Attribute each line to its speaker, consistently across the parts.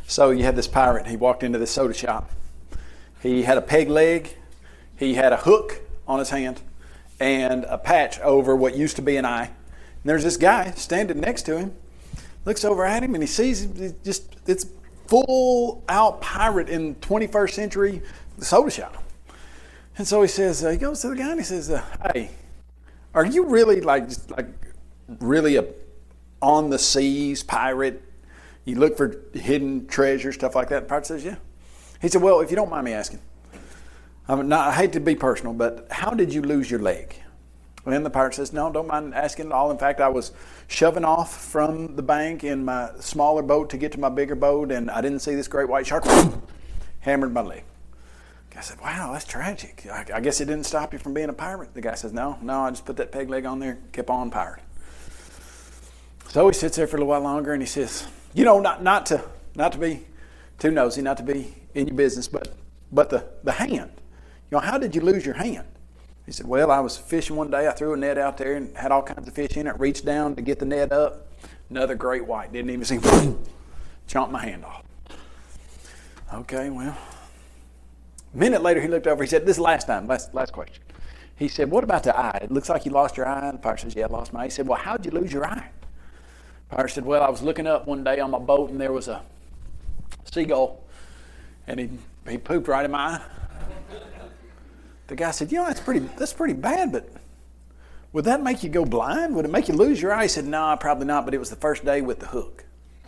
Speaker 1: So you had this pirate. He walked into this soda shop. He had a peg leg. He had a hook on his hand and a patch over what used to be an eye. And there's this guy standing next to him. Looks over at him and he sees it's full out pirate in 21st century soda shop. And so he goes to the guy and he says, "Hey, are you really like really a on the seas pirate? You look for hidden treasure, stuff like that?" The pirate says, "Yeah." He said, "Well, if you don't mind me asking, I hate to be personal, but how did you lose your leg?" And the pirate says, "No, don't mind asking at all. In fact, I was shoving off from the bank in my smaller boat to get to my bigger boat, and I didn't see this great white shark, hammered my leg." The guy said, "Wow, that's tragic. I guess it didn't stop you from being a pirate." The guy says, No, I just put that peg leg on there, kept on pirate." So he sits there for a little while longer, and he says, not to be too nosy, not to be in your business, but the hand. How did you lose your hand? He said, "Well, I was fishing one day. I threw a net out there and had all kinds of fish in it. Reached down to get the net up. Another great white. Didn't even see him. Chomped my hand off." Okay, well. A minute later, he looked over. He said, "This is last question." He said, "What about the eye? It looks like you lost your eye." The pirate says, "Yeah, I lost my eye." He said, "Well, how did you lose your eye?" The pirate said, "Well, I was looking up one day on my boat, and there was a seagull, and he pooped right in my eye." The guy said, "That's pretty bad, but would that make you go blind? Would it make you lose your eye?" He said, "No, probably not, but it was the first day with the hook."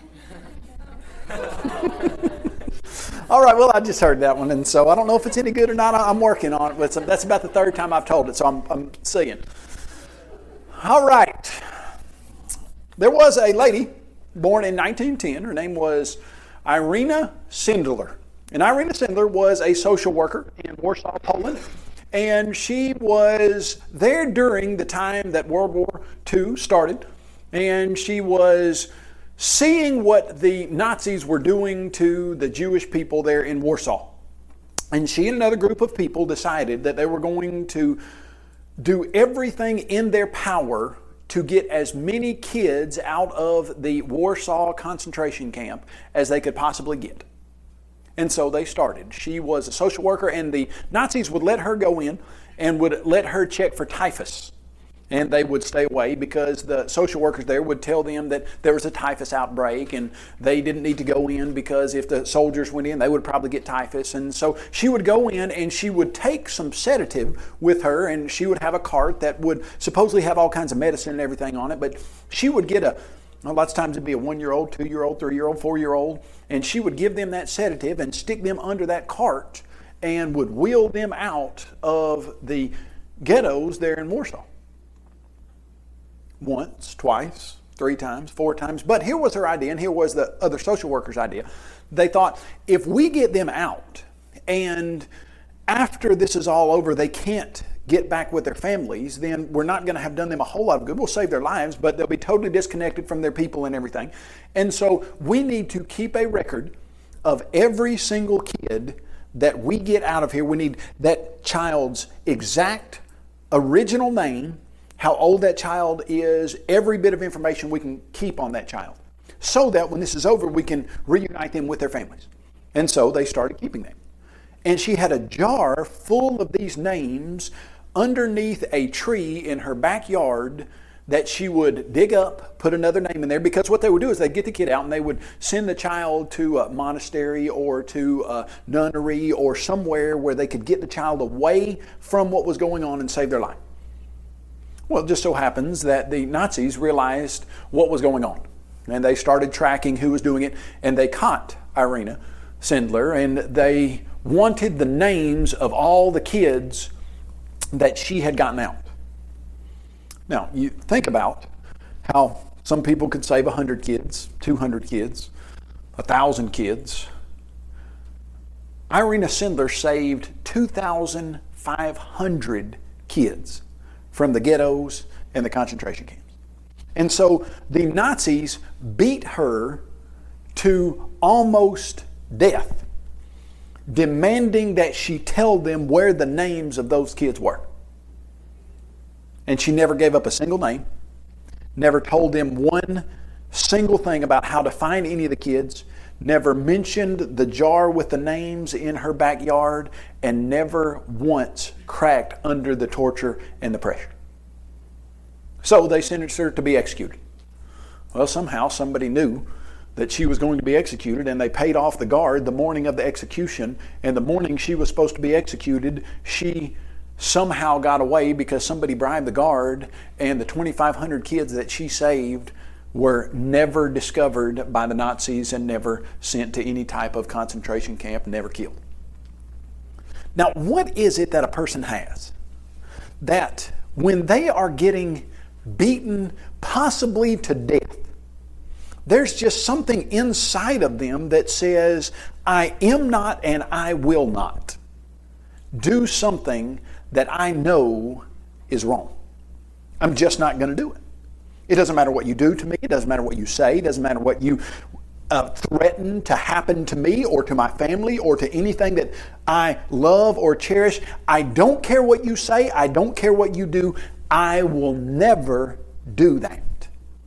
Speaker 1: All right, well, I just heard that one, and so I don't know if it's any good or not. I'm working on it, but that's about the third time I've told it, so I'm seeing. All right. There was a lady born in 1910. Her name was Irena Sendler. And Irena Sendler was a social worker in Warsaw, Poland. And she was there during the time that World War II started. And she was seeing what the Nazis were doing to the Jewish people there in Warsaw. And she and another group of people decided that they were going to do everything in their power to get as many kids out of the Warsaw concentration camp as they could possibly get. And so they started. She was a social worker, and the Nazis would let her go in and would let her check for typhus. And they would stay away because the social workers there would tell them that there was a typhus outbreak and they didn't need to go in because if the soldiers went in, they would probably get typhus. And so she would go in and she would take some sedative with her, and she would have a cart that would supposedly have all kinds of medicine and everything on it. But she would get lots of times it'd be a 1-year-old, 2-year-old, 3-year-old, 4-year-old, and she would give them that sedative and stick them under that cart and would wheel them out of the ghettos there in Warsaw. Once, twice, 3 times, 4 times. But here was her idea, and here was the other social workers' idea. They thought, if we get them out, and after this is all over, they can't get back with their families, then we're not going to have done them a whole lot of good. We'll save their lives, but they'll be totally disconnected from their people and everything. And so we need to keep a record of every single kid that we get out of here. We need that child's exact original name, how old that child is, every bit of information we can keep on that child, so that when this is over, we can reunite them with their families. And so they started keeping them. And she had a jar full of these names underneath a tree in her backyard that she would dig up, put another name in there, because what they would do is they'd get the kid out and they would send the child to a monastery or to a nunnery or somewhere where they could get the child away from what was going on and save their life. Well, it just so happens that the Nazis realized what was going on, and they started tracking who was doing it, and they caught Irena Sendler, and they wanted the names of all the kids that she had gotten out. Now, you think about how some people could save 100 kids, 200 kids, 1,000 kids. Irena Sendler saved 2,500 kids from the ghettos and the concentration camps. And so the Nazis beat her to almost death, demanding that she tell them where the names of those kids were. And she never gave up a single name, never told them one single thing about how to find any of the kids, never mentioned the jar with the names in her backyard, and never once cracked under the torture and the pressure. So they sentenced her to be executed. Well, somehow somebody knew that she was going to be executed, and they paid off the guard the morning of the execution, and the morning she was supposed to be executed, she somehow got away because somebody bribed the guard, and the 2,500 kids that she saved were never discovered by the Nazis and never sent to any type of concentration camp, never killed. Now, what is it that a person has that when they are getting beaten possibly to death, there's just something inside of them that says, I am not and I will not do something that I know is wrong. I'm just not going to do it. It doesn't matter what you do to me. It doesn't matter what you say. It doesn't matter what you threaten to happen to me or to my family or to anything that I love or cherish. I don't care what you say. I don't care what you do. I will never do that.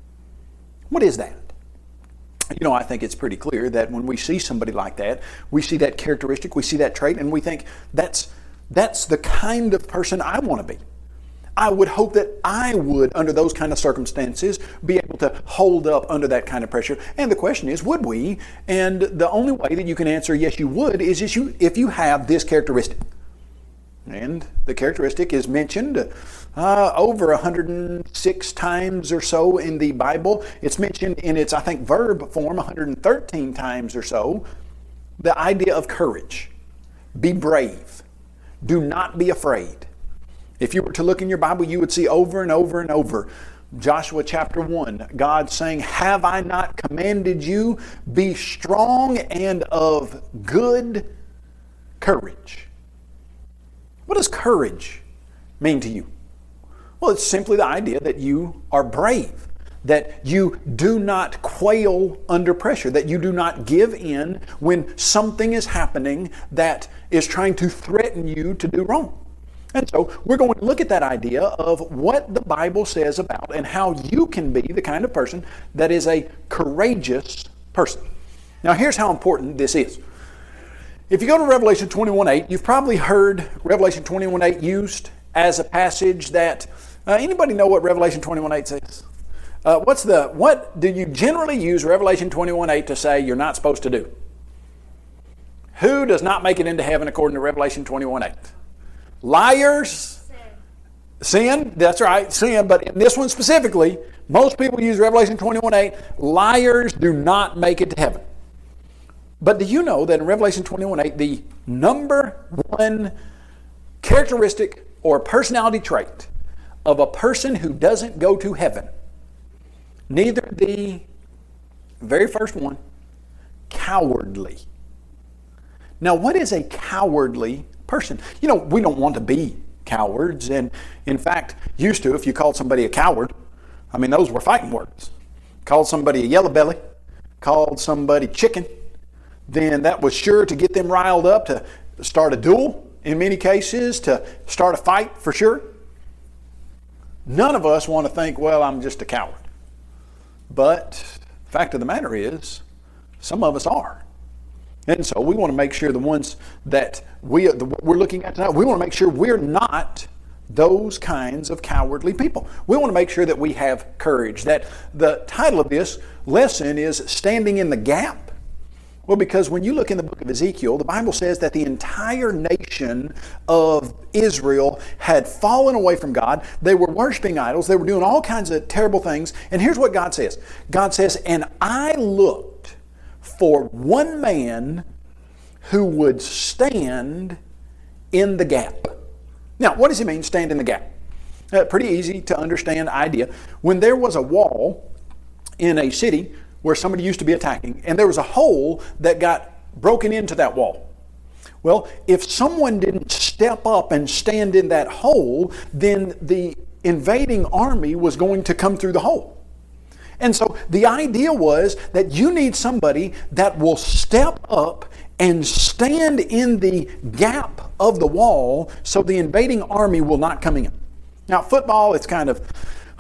Speaker 1: What is that? You know, I think it's pretty clear that when we see somebody like that, we see that characteristic, we see that trait, and we think that's the kind of person I want to be. I would hope that I would, under those kind of circumstances, be able to hold up under that kind of pressure. And the question is, would we? And the only way that you can answer yes, you would, is if you have this characteristic. And the characteristic is mentioned over 106 times or so in the Bible. It's mentioned in its, I think, verb form 113 times or so. The idea of courage. Be brave. Do not be afraid. If you were to look in your Bible, you would see over and over and over Joshua chapter 1, God saying, have I not commanded you? Be strong and of good courage. What does courage mean to you? Well, it's simply the idea that you are brave, that you do not quail under pressure, that you do not give in when something is happening that is trying to threaten you to do wrong. And so we're going to look at that idea of what the Bible says about and how you can be the kind of person that is a courageous person. Now, here's how important this is. If you go to Revelation 21:8, you've probably heard Revelation 21:8 used as a passage that, anybody know what Revelation 21:8 says? What do you generally use Revelation 21:8 to say you're not supposed to do? Who does not make it into heaven according to Revelation 21:8? Liars. Sin, that's right, sin. But in this one specifically, most people use Revelation 21:8. Liars do not make it to heaven. But do you know that in Revelation 21:8, the number one characteristic or personality trait of a person who doesn't go to heaven, neither the very first one, cowardly. Now, what is a cowardly person? You know, we don't want to be cowards, and in fact, used to, if you called somebody a coward, I mean, those were fighting words. Called somebody a yellow belly, called somebody chicken, then that was sure to get them riled up to start a duel, in many cases, to start a fight for sure. None of us want to think, well, I'm just a coward. But the fact of the matter is, some of us are. And so we want to make sure the ones that we're looking at tonight, we want to make sure we're not those kinds of cowardly people. We want to make sure that we have courage. That the title of this lesson is Standing in the Gap. Well, because when you look in the book of Ezekiel, the Bible says that the entire nation of Israel had fallen away from God. They were worshiping idols. They were doing all kinds of terrible things. And here's what God says. God says, and I looked for one man who would stand in the gap. Now, what does he mean, stand in the gap? Pretty easy to understand idea. When there was a wall in a city where somebody used to be attacking, and there was a hole that got broken into that wall. Well, if someone didn't step up and stand in that hole, then the invading army was going to come through the hole. And so the idea was that you need somebody that will step up and stand in the gap of the wall so the invading army will not come in. Now, football, it's kind of,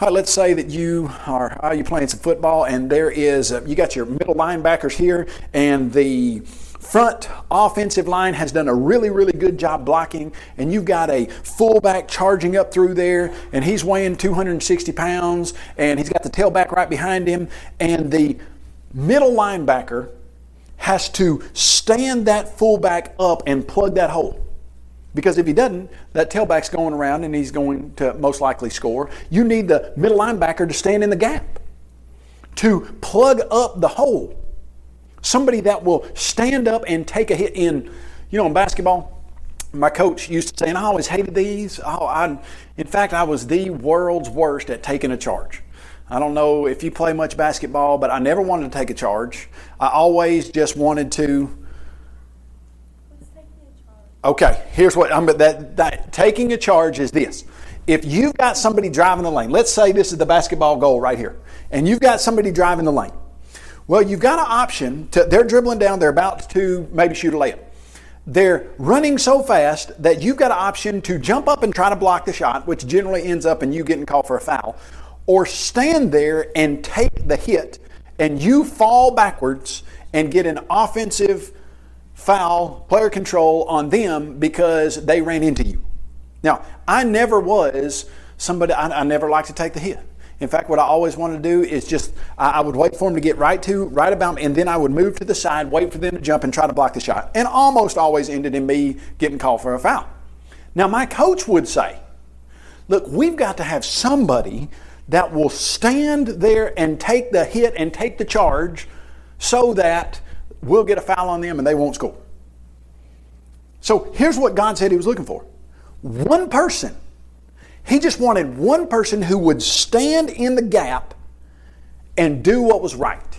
Speaker 1: All right, let's say that you are playing some football, and there is you got your middle linebackers here, and the front offensive line has done a really, really good job blocking, and you've got a fullback charging up through there, and he's weighing 260 pounds, and he's got the tailback right behind him, and the middle linebacker has to stand that fullback up and plug that hole. Because if he doesn't, that tailback's going around and he's going to most likely score. You need the middle linebacker to stand in the gap, to plug up the hole. Somebody that will stand up and take a hit in basketball. My coach used to say, and I always hated these. In fact, I was the world's worst at taking a charge. I don't know if you play much basketball, but I never wanted to take a charge. I always just wanted to. Okay, here's what taking a charge is this. If you've got somebody driving the lane, let's say this is the basketball goal right here, and you've got somebody driving the lane. Well, you've got an option they're dribbling down, they're about to maybe shoot a layup. They're running so fast that you've got an option to jump up and try to block the shot, which generally ends up in you getting called for a foul, or stand there and take the hit, and you fall backwards and get an offensive foul, player control on them because they ran into you. Now, I never was somebody, I never liked to take the hit. In fact, what I always wanted to do is just, I would wait for them to get right about me, and then I would move to the side, wait for them to jump and try to block the shot. And almost always ended in me getting called for a foul. Now, my coach would say, look, we've got to have somebody that will stand there and take the hit and take the charge so that we'll get a foul on them and they won't score. So here's what God said he was looking for. One person. He just wanted one person who would stand in the gap and do what was right.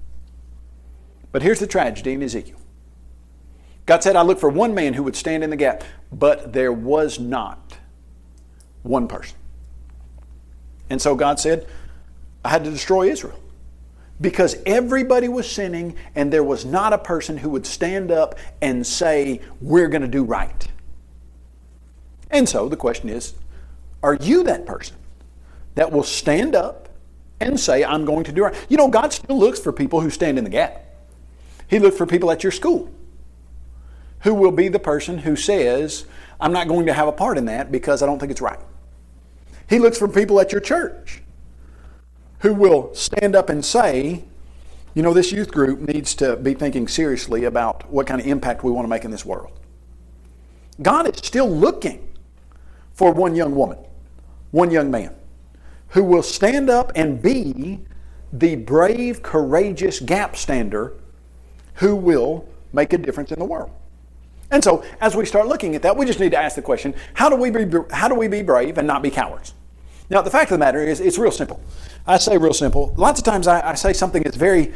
Speaker 1: But here's the tragedy in Ezekiel. God said, I looked for one man who would stand in the gap, but there was not one person. And so God said, I had to destroy Israel. Because everybody was sinning and there was not a person who would stand up and say, we're going to do right. And so the question is, are you that person that will stand up and say, I'm going to do right? You know, God still looks for people who stand in the gap. He looks for people at your school who will be the person who says, I'm not going to have a part in that because I don't think it's right. He looks for people at your church who will stand up and say, you know, this youth group needs to be thinking seriously about what kind of impact we want to make in this world. God is still looking for one young woman, one young man, who will stand up and be the brave, courageous gap stander who will make a difference in the world. And so, as we start looking at that, we just need to ask the question, how do we be brave and not be cowards? Now, the fact of the matter is, it's real simple. I say real simple. Lots of times I say something that's very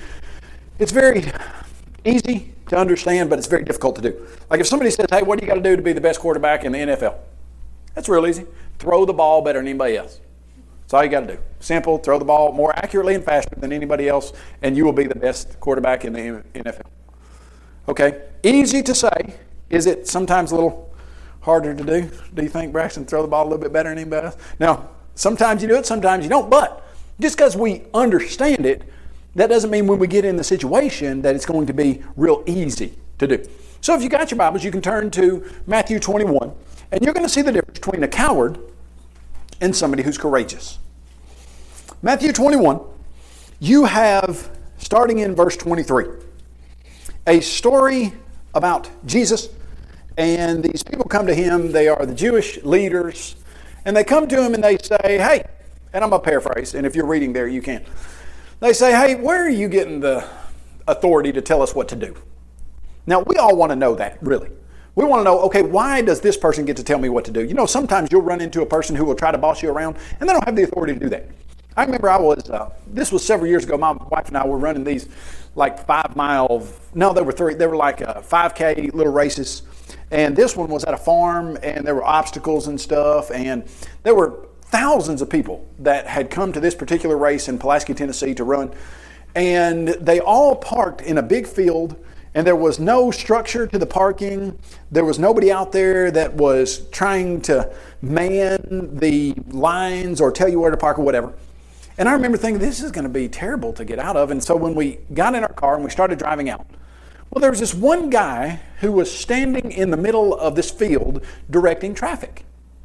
Speaker 1: easy to understand, but it's very difficult to do. Like if somebody says, hey, what do you got to do to be the best quarterback in the NFL? That's real easy. Throw the ball better than anybody else. That's all you got to do. Simple, throw the ball more accurately and faster than anybody else, and you will be the best quarterback in the NFL. Okay, easy to say. Is it sometimes a little harder to do? Do you think, Braxton, throw the ball a little bit better than anybody else? Now, sometimes you do it, sometimes you don't, but just because we understand it, that doesn't mean when we get in the situation that it's going to be real easy to do. So if you got your Bibles, you can turn to Matthew 21, and you're going to see the difference between a coward and somebody who's courageous. Matthew 21, you have, starting in verse 23, a story about Jesus, and these people come to him. They are the Jewish leaders, and they come to him and they say, hey, and I'm going to paraphrase, and if you're reading there, you can. They say, hey, where are you getting the authority to tell us what to do? Now, we all want to know that, really. We want to know, okay, why does this person get to tell me what to do? You know, sometimes you'll run into a person who will try to boss you around, and they don't have the authority to do that. I remember this was several years ago, my wife and I were running these like 5 mile, no, they were like 5K little races. And this one was at a farm, and there were obstacles and stuff, and there were thousands of people that had come to this particular race in Pulaski, Tennessee to run. And they all parked in a big field, and there was no structure to the parking. There was nobody out there that was trying to man the lines or tell you where to park or whatever. And I remember thinking, this is going to be terrible to get out of. And so when we got in our car and we started driving out, well, there was this one guy who was standing in the middle of this field directing traffic.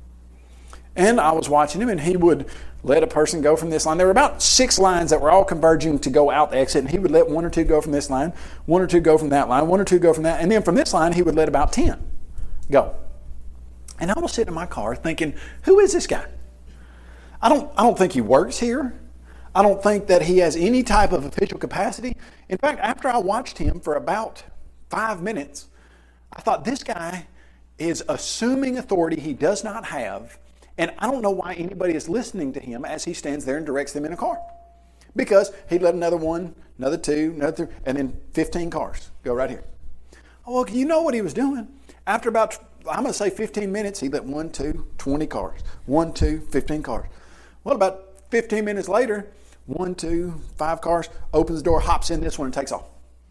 Speaker 1: And I was watching him, and he would let a person go from this line. There were about 6 lines that were all converging to go out the exit, and he would let 1 or 2 go from this line, 1 or 2 go from that line, 1 or 2 go from that, and then from this line, he would let about 10 go. And I was sitting in my car thinking, who is this guy? I don't think he works here. I don't think that he has any type of official capacity. In fact, after I watched him for about 5 minutes, I thought, this guy is assuming authority he does not have, and I don't know why anybody is listening to him as he stands there and directs them in a car. Because he'd let another 1, another 2, another 3, and then 15 cars go right here. Oh, well, you know what he was doing. After about, I'm going to say 15 minutes, he let 1, 2, 20 cars. 1, 2, 15 cars. Well, about 15 minutes later, 1, 2, 5 cars, opens the door, hops in this one, and takes off.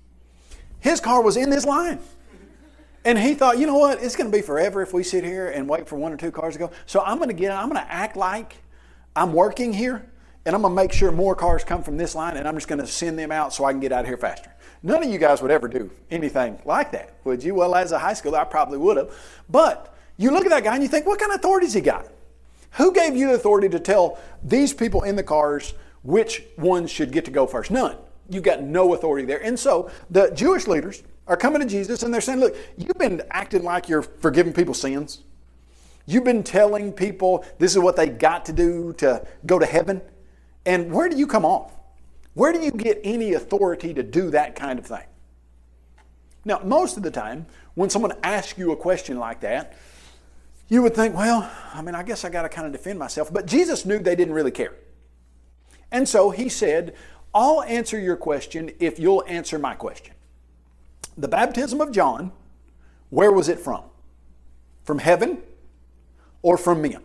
Speaker 1: His car was in this line. And he thought, you know what, it's going to be forever if we sit here and wait for 1 or 2 cars to go. So I'm going to act like I'm working here, and I'm going to make sure more cars come from this line, and I'm just going to send them out so I can get out of here faster. None of you guys would ever do anything like that, would you? Well, as a high schooler, I probably would have. But you look at that guy and you think, what kind of authority has he got? Who gave you the authority to tell these people in the cars which ones should get to go first? None. You got no authority there. And so the Jewish leaders are coming to Jesus and they're saying, look, you've been acting like you're forgiving people's sins. You've been telling people this is what they got to do to go to heaven. And where do you come off? Where do you get any authority to do that kind of thing? Now, most of the time, when someone asks you a question like that, you would think, well, I guess I got to kind of defend myself. But Jesus knew they didn't really care. And so he said, I'll answer your question if you'll answer my question. The baptism of John, where was it from? From heaven or from men?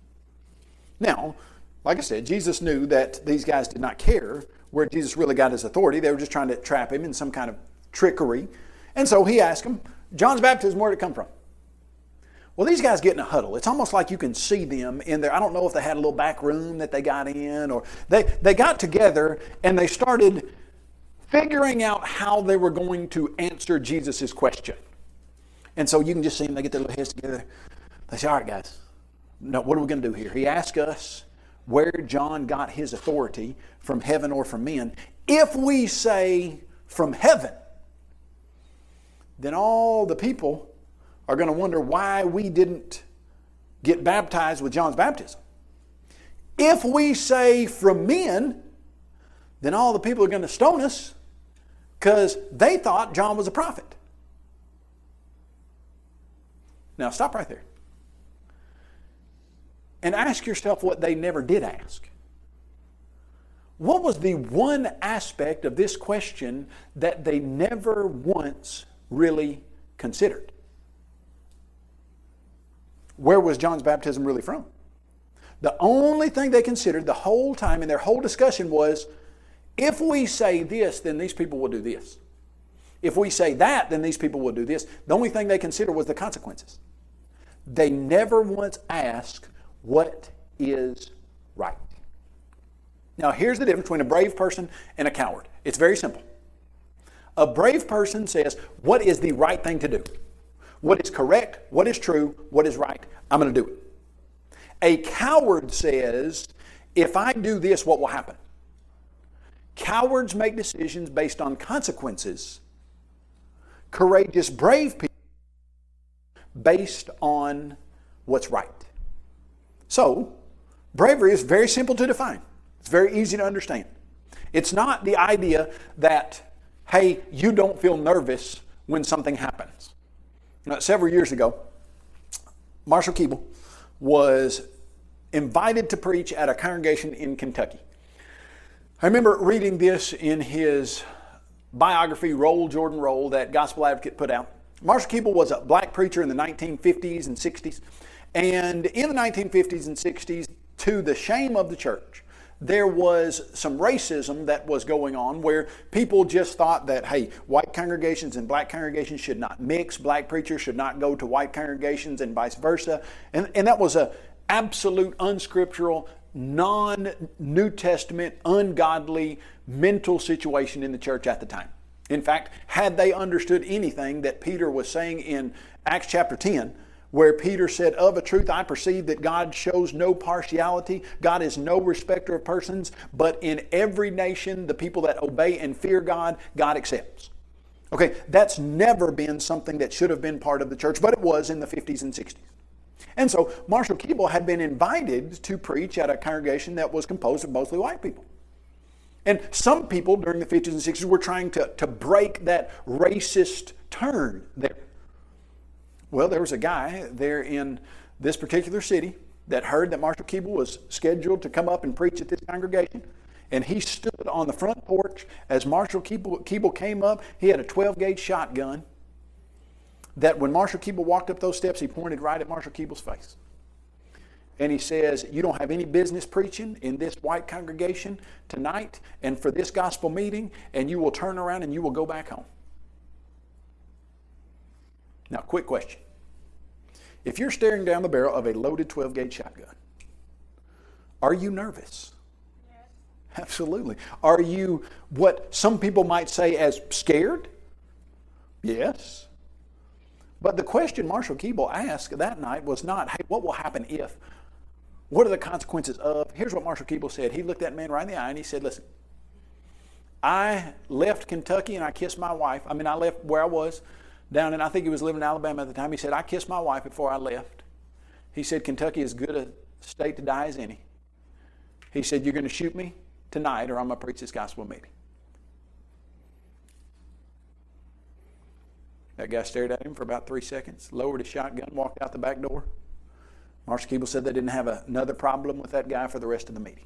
Speaker 1: Now, like I said, Jesus knew that these guys did not care where Jesus really got his authority. They were just trying to trap him in some kind of trickery. And so he asked them, John's baptism, where did it come from? Well, these guys get in a huddle. It's almost like you can see them in there. I don't know if they had a little back room that they got in, or they got together and they started figuring out how they were going to answer Jesus' question. And so you can just see them, they get their little heads together. They say, all right, guys, no, what are we going to do here? He asked us where John got his authority, from heaven or from men. If we say from heaven, then all the people are going to wonder why we didn't get baptized with John's baptism. If we say from men, then all the people are going to stone us because they thought John was a prophet. Now stop right there. And ask yourself what they never did ask. What was the one aspect of this question that they never once really considered? Where was John's baptism really from? The only thing they considered the whole time in their whole discussion was, if we say this, then these people will do this. If we say that, then these people will do this. The only thing they considered was the consequences. They never once asked, what is right? Now, here's the difference between a brave person and a coward. It's very simple. A brave person says, what is the right thing to do? What is correct, what is true, what is right, I'm going to do it. A coward says, if I do this, what will happen? Cowards make decisions based on consequences. Courageous, brave people based on what's right. So, bravery is very simple to define. It's very easy to understand. It's not the idea that, hey, you don't feel nervous when something happens. Several years ago, Marshall Keeble was invited to preach at a congregation in Kentucky. I remember reading this in his biography, Roll, Jordan Roll, that Gospel Advocate put out. Marshall Keeble was a black preacher in the 1950s and 60s. And in the 1950s and 60s, to the shame of the church, there was some racism that was going on where people just thought that, hey, white congregations and black congregations should not mix. Black preachers should not go to white congregations and vice versa. And that was an absolute unscriptural, non-New Testament, ungodly mental situation in the church at the time. In fact, had they understood anything that Peter was saying in Acts chapter 10, where Peter said, of a truth I perceive that God shows no partiality. God is no respecter of persons, but in every nation, the people that obey and fear God, God accepts. Okay, that's never been something that should have been part of the church, but it was in the 50s and 60s. And so Marshall Keeble had been invited to preach at a congregation that was composed of mostly white people. And some people during the 50s and 60s were trying to break that racist turn there. Well, there was a guy there in this particular city that heard that Marshall Keeble was scheduled to come up and preach at this congregation. And he stood on the front porch as Marshall Keeble came up. He had a 12-gauge shotgun that when Marshall Keeble walked up those steps, he pointed right at Marshall Keeble's face. And he says, you don't have any business preaching in this white congregation tonight and for this gospel meeting, and you will turn around and you will go back home. Now, quick question. If you're staring down the barrel of a loaded 12-gauge shotgun, are you nervous? Yes. Absolutely. Are you what some people might say as scared? Yes. But the question Marshall Keeble asked that night was not, hey, what will happen if? What are the consequences of? Here's what Marshall Keeble said. He looked that man right in the eye and he said, listen, I left Kentucky and I kissed my wife. I left where I was down in, I think he was living in Alabama at the time. He said, I kissed my wife before I left. He said, Kentucky is as good a state to die as any. He said, you're going to shoot me tonight or I'm going to preach this gospel meeting. That guy stared at him for about 3 seconds, lowered his shotgun, walked out the back door. Marshall Keeble said they didn't have another problem with that guy for the rest of the meeting.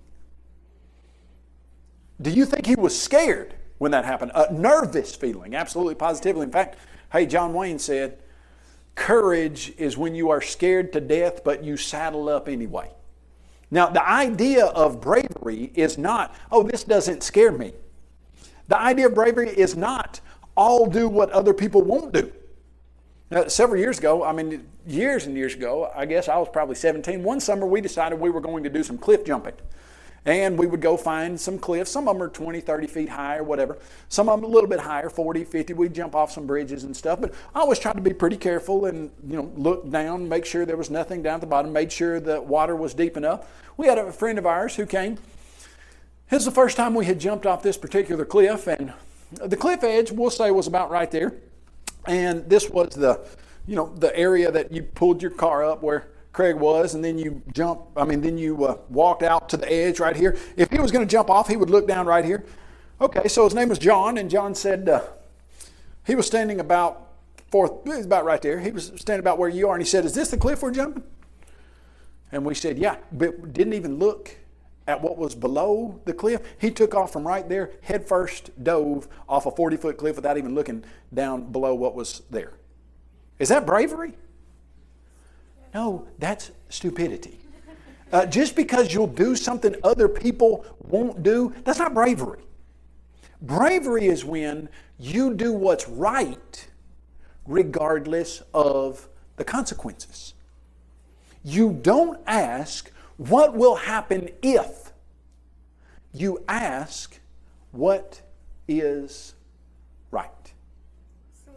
Speaker 1: Do you think he was scared when that happened? A nervous feeling, absolutely, positively. In fact, hey, John Wayne said, courage is when you are scared to death, but you saddle up anyway. Now, the idea of bravery is not, oh, this doesn't scare me. The idea of bravery is not, I'll do what other people won't do. Now, several years ago, years and years ago, I guess I was probably 17, one summer we decided we were going to do some cliff jumping. And we would go find some cliffs. Some of them are 20, 30 feet high or whatever. Some of them a little bit higher, 40, 50. We'd jump off some bridges and stuff. But I always tried to be pretty careful and, look down, make sure there was nothing down at the bottom, made sure the water was deep enough. We had a friend of ours who came. This was the first time we had jumped off this particular cliff. And the cliff edge, we'll say, was about right there. And this was the area that you pulled your car up where Craig was, and then you walked out to the edge right here. If he was going to jump off, he would look down right here. Okay, so his name was John, and John said he was standing about right there. He was standing about where you are, and he said, is this the cliff we're jumping? And we said, yeah, but didn't even look at what was below the cliff. He took off from right there, head first dove off a 40-foot cliff without even looking down below what was there. Is that bravery? No, that's stupidity. Just because you'll do something other people won't do, that's not bravery. Bravery is when you do what's right regardless of the consequences. You don't ask, what will happen if? You ask, what is right?
Speaker 2: So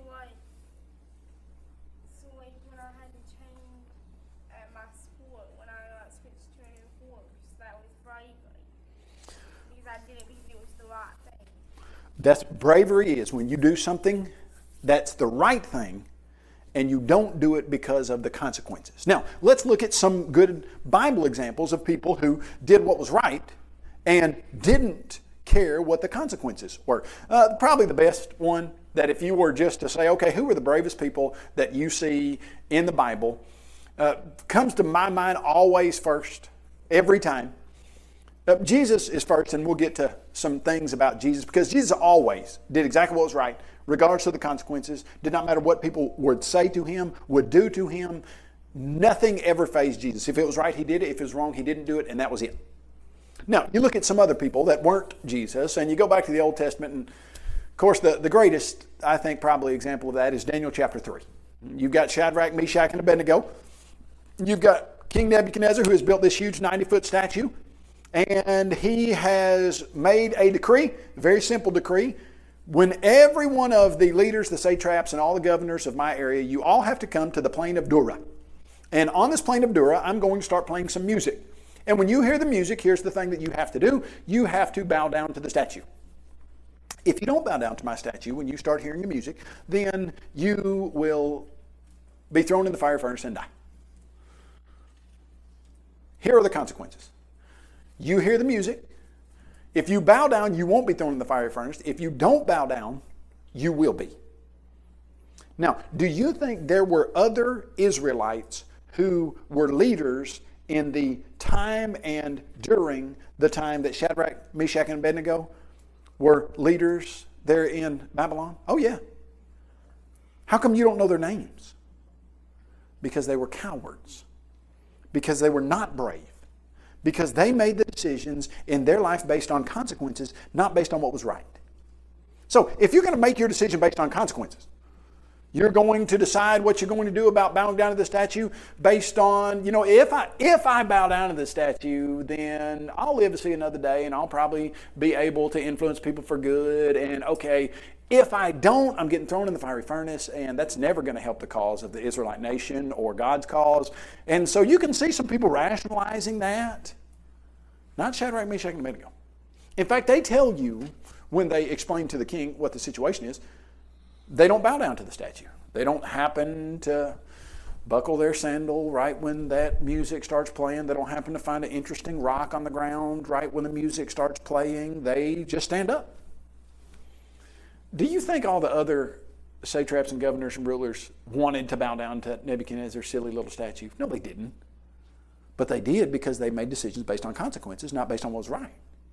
Speaker 2: when I had to change at my sport, when I switched to a new sport, that was bravery. Because I did it because it was the right thing.
Speaker 1: That's bravery is when you do something that's the right thing and you don't do it because of the consequences. Now, let's look at some good Bible examples of people who did what was right and didn't care what the consequences were. Probably the best one that if you were just to say, okay, who are the bravest people that you see in the Bible, comes to my mind always first, every time. Jesus is first, and we'll get to some things about Jesus, because Jesus always did exactly what was right, regardless of the consequences. Did not matter what people would say to him, would do to him. Nothing ever fazed Jesus. If it was right, he did it. If it was wrong, he didn't do it, and that was it. Now, you look at some other people that weren't Jesus, and you go back to the Old Testament, and of course, the greatest, I think, probably example of that is Daniel chapter 3. You've got Shadrach, Meshach, and Abednego. You've got King Nebuchadnezzar, who has built this huge 90-foot statue, and he has made a decree, a very simple decree. When every one of the leaders, the satraps, and all the governors of my area, you all have to come to the plain of Dura. And on this plain of Dura, I'm going to start playing some music. And when you hear the music, here's the thing that you have to do. You have to bow down to the statue. If you don't bow down to my statue when you start hearing the music, then you will be thrown in the fire furnace and die. Here are the consequences. You hear the music. If you bow down, you won't be thrown in the fire furnace. If you don't bow down, you will be. Now, do you think there were other Israelites who were leaders in the time and during the time that Shadrach, Meshach, and Abednego were leaders there in Babylon? Oh, yeah. How come you don't know their names? Because they were cowards. Because they were not brave. Because they made the decisions in their life based on consequences, not based on what was right. So, if you're going to make your decision based on consequences, you're going to decide what you're going to do about bowing down to the statue based on, if I bow down to the statue, then I'll live to see another day and I'll probably be able to influence people for good. And okay, if I don't, I'm getting thrown in the fiery furnace, and that's never going to help the cause of the Israelite nation or God's cause. And so you can see some people rationalizing that. Not Shadrach, Meshach, and Abednego. In fact, they tell you when they explain to the king what the situation is, they don't bow down to the statue. They don't happen to buckle their sandal right when that music starts playing. They don't happen to find an interesting rock on the ground right when the music starts playing. They just stand up. Do you think all the other satraps and governors and rulers wanted to bow down to Nebuchadnezzar's silly little statue? No, they didn't. But they did because they made decisions based on consequences, not based on what was right.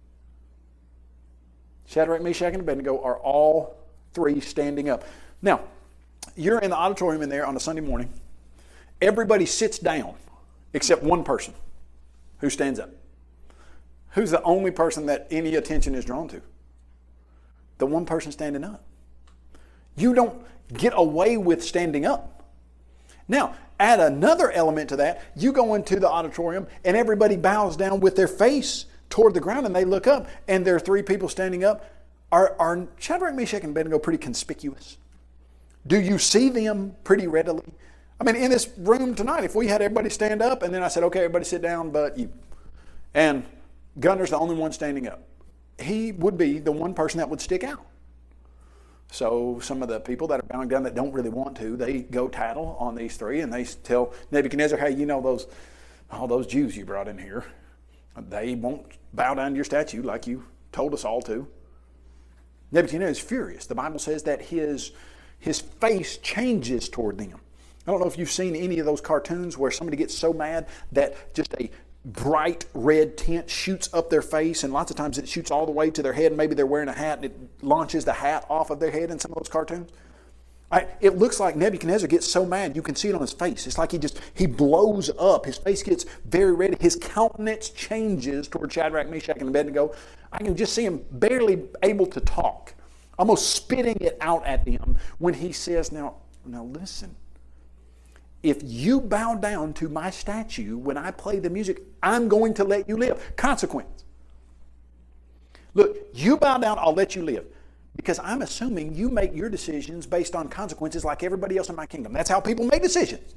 Speaker 1: Shadrach, Meshach, and Abednego are all three standing up. Now, you're in the auditorium in there on a Sunday morning. Everybody sits down except one person who stands up. Who's the only person that any attention is drawn to? The one person standing up. You don't get away with standing up. Now, add another element to that. You go into the auditorium and everybody bows down with their face toward the ground and they look up and there are three people standing up. Are Shadrach, Meshach, and Abednego pretty conspicuous? Do you see them pretty readily? I mean, in this room tonight, if we had everybody stand up and then I said, okay, everybody sit down but you. And Gunner's the only one standing up. He would be the one person that would stick out. So some of the people that are bowing down that don't really want to, they go tattle on these three and they tell Nebuchadnezzar, hey, all those Jews you brought in here, they won't bow down to your statue like you told us all to. Nebuchadnezzar is furious. The Bible says that his face changes toward them. I don't know if you've seen any of those cartoons where somebody gets so mad that just a bright red tint shoots up their face, and lots of times it shoots all the way to their head, and maybe they're wearing a hat and it launches the hat off of their head in some of those cartoons. It looks like Nebuchadnezzar gets so mad, you can see it on his face. It's like he blows up. His face gets very red. His countenance changes toward Shadrach, Meshach, and Abednego. I can just see him barely able to talk, almost spitting it out at them when he says, now listen, if you bow down to my statue when I play the music, I'm going to let you live. Consequence. Look, you bow down, I'll let you live. Because I'm assuming you make your decisions based on consequences like everybody else in my kingdom. That's how people make decisions.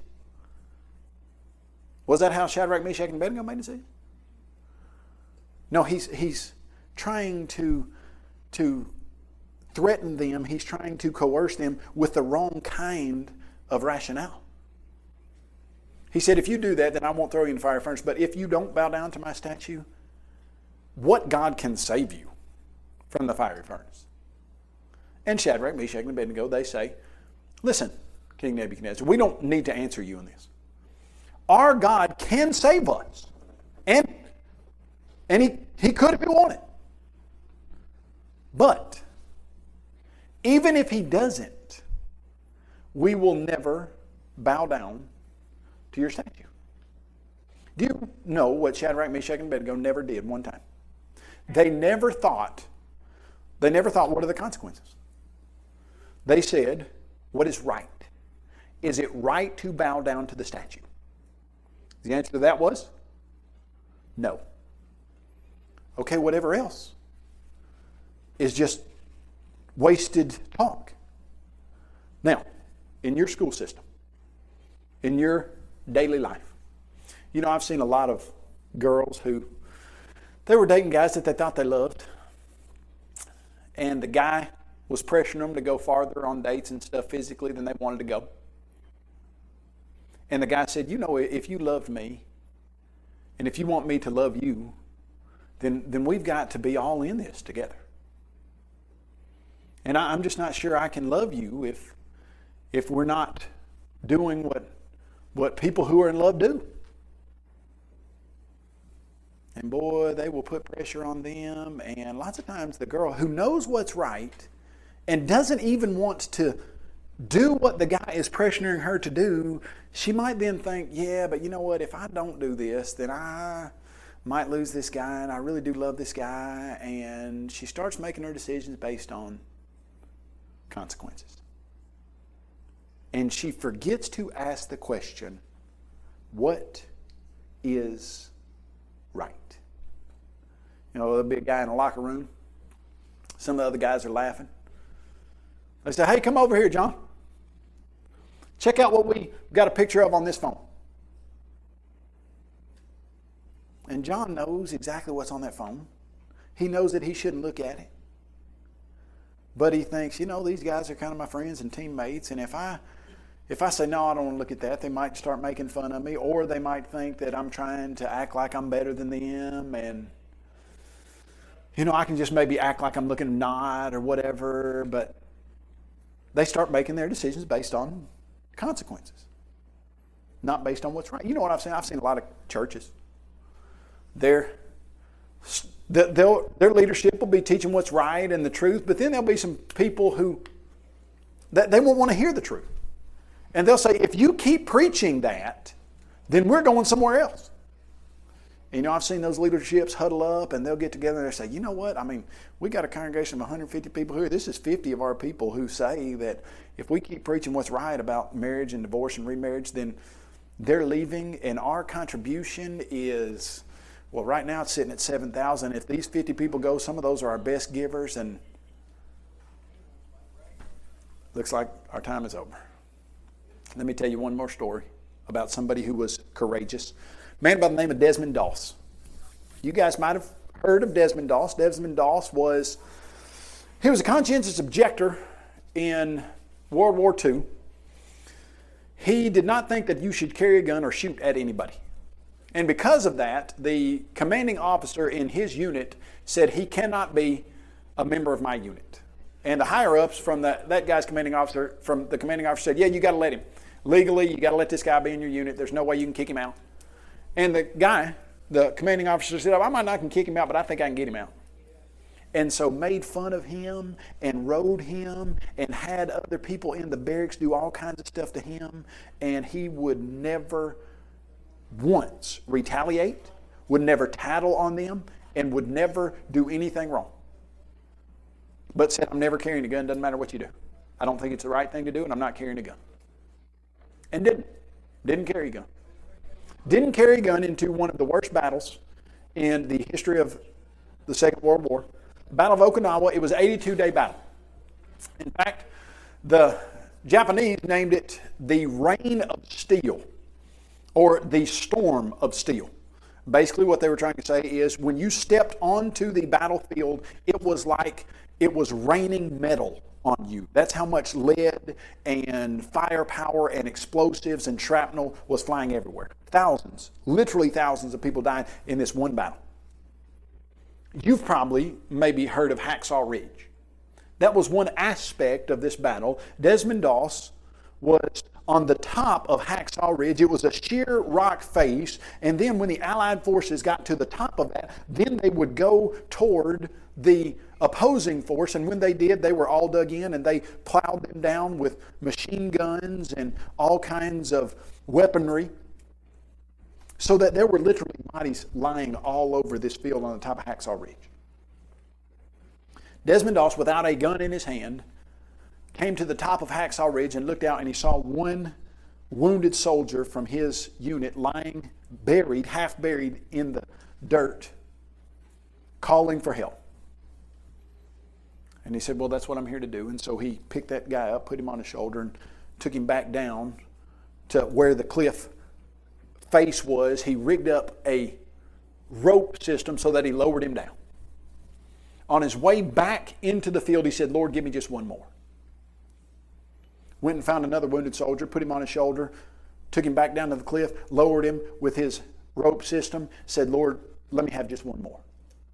Speaker 1: Was that how Shadrach, Meshach, and Abednego made decisions? No, he's trying to threaten them. He's trying to coerce them with the wrong kind of rationale. He said, if you do that, then I won't throw you in the fire furnace. But if you don't bow down to my statue, what God can save you from the fiery furnace? And Shadrach, Meshach, and Abednego, they say, listen, King Nebuchadnezzar, we don't need to answer you in this. Our God can save us. And he could if he wanted. But even if he doesn't, we will never bow down to your statue. Do you know what Shadrach, Meshach, and Abednego never did one time? They never thought, what are the consequences? They said, what is right? Is it right to bow down to the statue? The answer to that was no. Okay, whatever else is just wasted talk. Now, in your school system, in your daily life, you know, I've seen a lot of girls who, they were dating guys that they thought they loved, and the guy was pressuring them to go farther on dates and stuff physically than they wanted to go. And the guy said, you know, if you loved me, and if you want me to love you, then we've got to be all in this together. And I'm just not sure I can love you if we're not doing what people who are in love do. And boy, they will put pressure on them. And lots of times the girl who knows what's right and doesn't even want to do what the guy is pressuring her to do, she might then think, yeah, but you know what, if I don't do this, then I might lose this guy, and I really do love this guy. And she starts making her decisions based on consequences. And she forgets to ask the question, what is right? You know, there'll be a guy in a locker room. Some of the other guys are laughing. They say, hey, come over here, John. Check out what we got a picture of on this phone. And John knows exactly what's on that phone. He knows that he shouldn't look at it. But he thinks, you know, these guys are kind of my friends and teammates, and if I say, no, I don't want to look at that, they might start making fun of me, or they might think that I'm trying to act like I'm better than them, and, you know, I can just maybe act like I'm looking not or whatever, but they start making their decisions based on consequences, not based on what's right. You know what I've seen? I've seen a lot of churches. Their leadership will be teaching what's right and the truth, but then there'll be some people who they won't want to hear the truth. And they'll say, if you keep preaching that, then we're going somewhere else. And, you know, I've seen those leaderships huddle up and they'll get together and they'll say, you know what, I mean, we got a congregation of 150 people here. This is 50 of our people who say that if we keep preaching what's right about marriage and divorce and remarriage, then they're leaving, and our contribution is, well, right now it's sitting at 7,000. If these 50 people go, some of those are our best givers, and looks like our time is over. Let me tell you one more story about somebody who was courageous. A man by the name of Desmond Doss. You guys might have heard of Desmond Doss. Desmond Doss was a conscientious objector in World War II. He did not think that you should carry a gun or shoot at anybody. And because of that, the commanding officer in his unit said he cannot be a member of my unit. And the higher-ups from that guy's commanding officer, from the commanding officer said, yeah, you got to let him. Legally, you got to let this guy be in your unit. There's no way you can kick him out. And the commanding officer said, I might not can kick him out, but I think I can get him out. And so made fun of him and rode him and had other people in the barracks do all kinds of stuff to him. And he would never once retaliate, would never tattle on them, and would never do anything wrong. But said, I'm never carrying a gun, doesn't matter what you do. I don't think it's the right thing to do, and I'm not carrying a gun. And didn't carry a gun. Didn't carry a gun into one of the worst battles in the history of the Second World War. The Battle of Okinawa, it was an 82-day battle. In fact, the Japanese named it the Rain of Steel, or the Storm of Steel. Basically what they were trying to say is when you stepped onto the battlefield, it was like it was raining metal on you. That's how much lead and firepower and explosives and shrapnel was flying everywhere. Thousands, literally thousands of people died in this one battle. You've probably maybe heard of Hacksaw Ridge. That was one aspect of this battle. Desmond Doss was on the top of Hacksaw Ridge. It was a sheer rock face, and then when the Allied forces got to the top of that, then they would go toward the opposing force, and when they did, they were all dug in, and they plowed them down with machine guns and all kinds of weaponry, so that there were literally bodies lying all over this field on the top of Hacksaw Ridge. Desmond Doss, without a gun in his hand, came to the top of Hacksaw Ridge and looked out, and he saw one wounded soldier from his unit lying buried, half buried in the dirt, calling for help. And he said, well, that's what I'm here to do. And so he picked that guy up, put him on his shoulder, and took him back down to where the cliff face was. He rigged up a rope system so that he lowered him down. On his way back into the field, he said, Lord, give me just one more. Went and found another wounded soldier, put him on his shoulder, took him back down to the cliff, lowered him with his rope system, said, Lord, let me have just one more.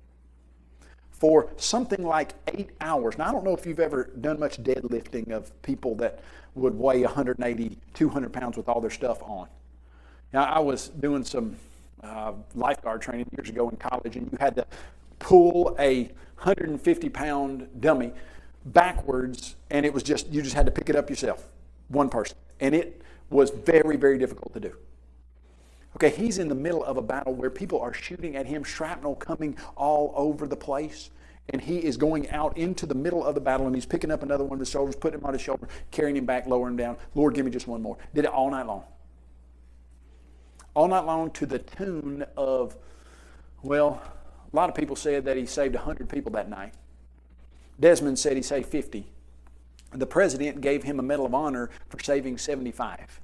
Speaker 1: For something like 8 hours. Now, I don't know if you've ever done much deadlifting of people that would weigh 180, 200 pounds with all their stuff on. Now, I was doing some lifeguard training years ago in college, and you had to pull a 150-pound dummy backwards, and it was just, you just had to pick it up yourself, one person. And it was very, very difficult to do. Okay, he's in the middle of a battle where people are shooting at him, shrapnel coming all over the place, and he is going out into the middle of the battle, and he's picking up another one of his soldiers, putting him on his shoulder, carrying him back, lowering him down. Lord, give me just one more. Did it all night long. All night long to the tune of, well, a lot of people said that he saved 100 people that night. Desmond said he saved 50. The president gave him a Medal of Honor for saving 75.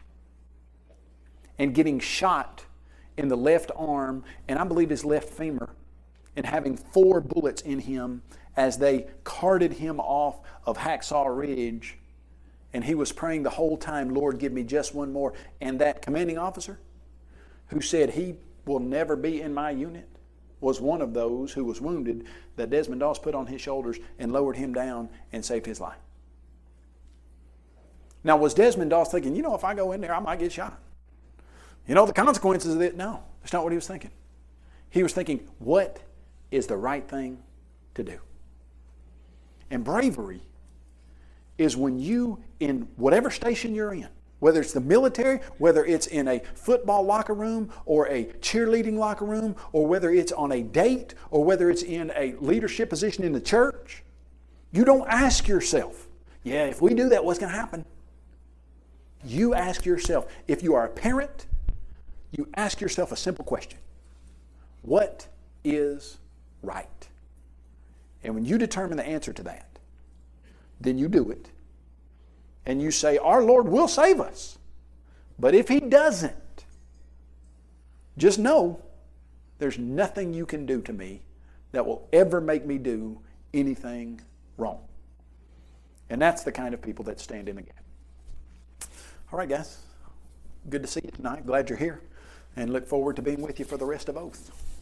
Speaker 1: And getting shot in the left arm, and I believe his left femur, and having 4 bullets in him as they carted him off of Hacksaw Ridge. And he was praying the whole time, Lord, give me just one more. And that commanding officer who said he will never be in my unit was one of those who was wounded that Desmond Doss put on his shoulders and lowered him down and saved his life. Now, was Desmond Doss thinking, you know, if I go in there, I might get shot? You know, the consequences of it? No, that's not what he was thinking. He was thinking, what is the right thing to do? And bravery is when you, in whatever station you're in, whether it's the military, whether it's in a football locker room or a cheerleading locker room, or whether it's on a date, or whether it's in a leadership position in the church, you don't ask yourself, yeah, if we do that, what's going to happen? You ask yourself, if you are a parent, you ask yourself a simple question. What is right? And when you determine the answer to that, then you do it. And you say, our Lord will save us. But if He doesn't, just know there's nothing you can do to me that will ever make me do anything wrong. And that's the kind of people that stand in the gap. All right, guys. Good to see you tonight. Glad you're here. And look forward to being with you for the rest of Oath.